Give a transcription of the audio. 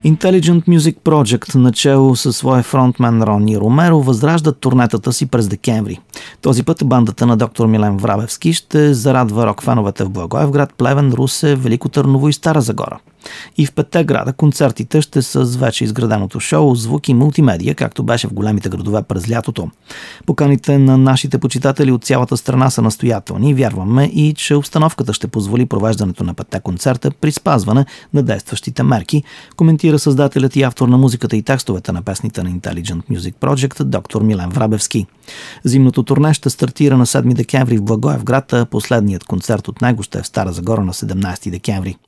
Intelligent Music Project, начало със своя фронтмен Рони Ромеро, възраждат турнетата си през декември. Този път бандата на доктор Милен Врабевски ще зарадва рок-феновете в Благоевград, Плевен, Русе, Велико Търново и Стара Загора. И в 5 града концертите ще са с вече изграденото шоу, звук и мултимедия, както беше в големите градове през лятото. Поканите на нашите почитатели от цялата страна са настоятелни. Вярваме и, че обстановката ще позволи провеждането на 5 концерта при спазване на действащите мерки, коментира създателят и автор на музиката и текстовете на песните на Intelligent Music Project, доктор Милен Врабевски. Зимното турне ще стартира на 7 декември в Благоевград, а последният концерт от него ще е в Стара Загора на 17 декември.